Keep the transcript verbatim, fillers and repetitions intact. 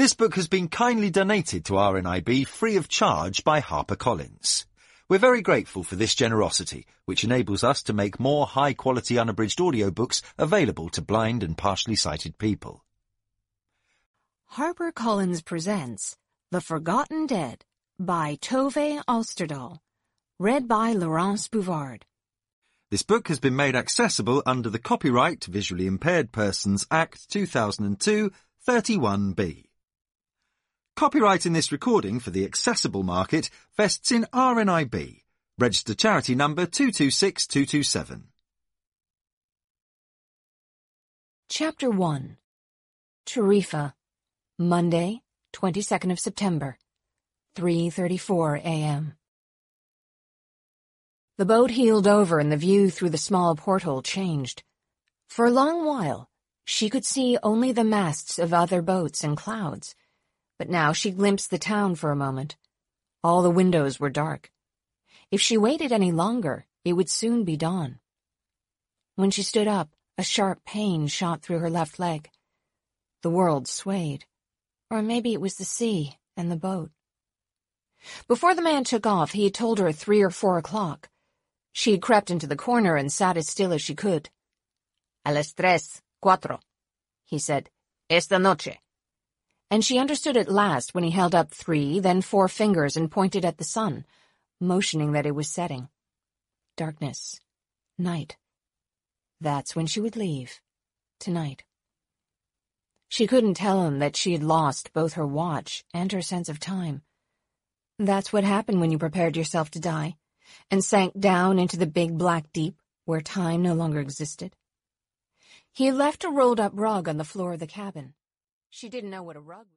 This book has been kindly donated to R N I B free of charge by HarperCollins. We're very grateful for this generosity, which enables us to make more high-quality unabridged audiobooks available to blind and partially sighted people. HarperCollins presents The Forgotten Dead by Tove Alsterdal, read by Laurence Bouvard. This book has been made accessible under the Copyright Visually Impaired Persons Act two thousand two, thirty-one B. Copyright in this recording for the accessible market vests in R N I B, registered charity number two two six two two seven. Chapter one. Tarifa, Monday, twenty-second of September, three thirty-four a m The boat heeled over and the view through the small porthole changed. For a long while, she could see only the masts of other boats and clouds. But now she glimpsed the town for a moment. All the windows were dark. If she waited any longer, it would soon be dawn. When she stood up, a sharp pain shot through her left leg. The world swayed. Or maybe it was the sea and the boat. Before the man took off, he had told her three or four o'clock. She had crept into the corner and sat as still as she could. A las tres, cuatro, he said. Esta noche. And she understood at last when he held up three, then four fingers and pointed at the sun, motioning that it was setting. Darkness. Night. That's when she would leave. Tonight. She couldn't tell him that she had lost both her watch and her sense of time. That's what happened when you prepared yourself to die, and sank down into the big black deep where time no longer existed. He had left a rolled-up rug on the floor of the cabin. She didn't know what a rug was.